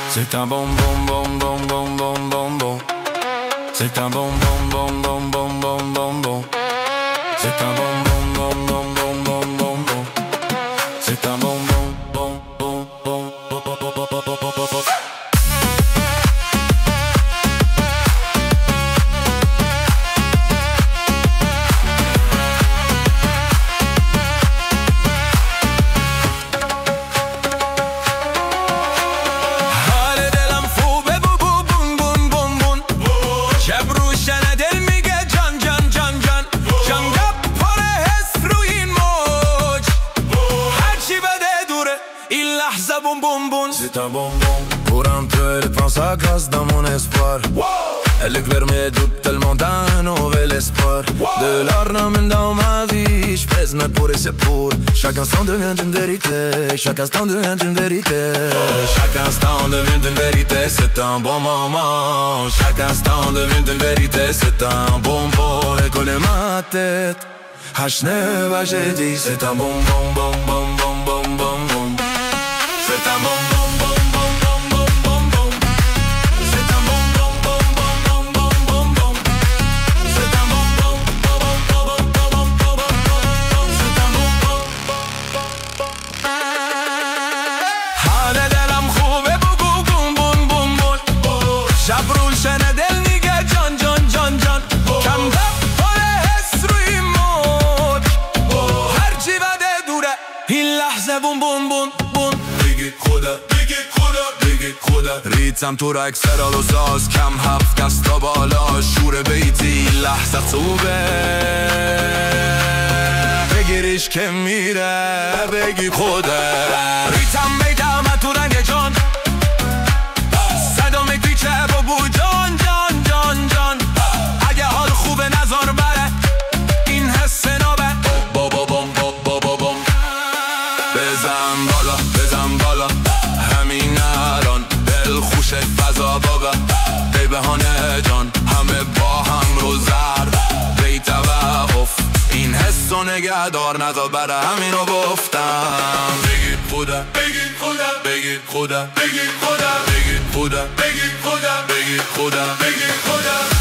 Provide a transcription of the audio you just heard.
C'est un bonbon, bonbon, bonbon, bonbon. C'est un bonbon, bonbon, bonbon, bonbon. C'est un bonbon, bonbon, bonbon, bonbon. C'est un bonbon, bonbon, bonbon. C'est un bonbon pour un peu, elle pense à grâce dans mon espoir. Elle éclaire mes doutes tellement d'un nouvel espoir. De l'ornement dans ma vie, je pèse mes pour et c'est pour. Chaque instant devient une vérité, chaque instant devient une vérité. Chaque instant devient une vérité, c'est un bon moment. Chaque instant devient une vérité, c'est un bonbon. Et coller ma tête, H9, j'ai dit, c'est un bonbon, bon, bon, bon, bon, bon, bon. C'est un bonbon. ریتم تو را اکسرال و ساز کم هفت کست تا بالا شور بیتی لحظه خوبه بگیریش که میره بگی خوده ریتم میدم تو رنگ جان صدا میپیچه بابو جان جان جان جان اگه حال خوبه نظر بره این حس نابه بابا بام بابا بام بزن بالا بزن بالا همین الان خوش فضا بابا بی بهانه جان همه با هم رو زرد بی توقف این حس و نگهدار نزا بره همین رو گفتم بگید خدا بگید خدا بگید خدا بگید خدا بگید خدا بگید خدا بگید خدا بگید خدا